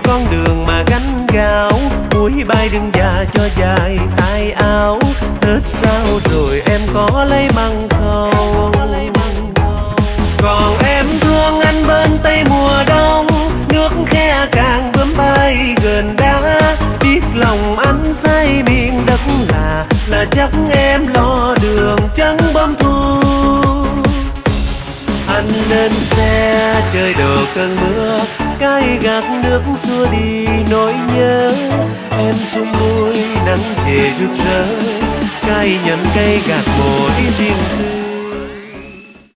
con đường mà gánh gạo, mũi bay đừng già cho dài tay áo. Tết sao rồi em có lấy măng không? Còn em thương anh bên tây mùa đông, nước khe càng bướm bay gần đá. Biết lòng anh say miền đất là chắc em lo đường trắng bom thu. Anh lên xe chơi đồ cơn mưa, cái gạt nước xua đi nỗi nhớ. Em xuống núi nắng về rực rỡ, cây nhận cây gạt mồ đi riêng tư.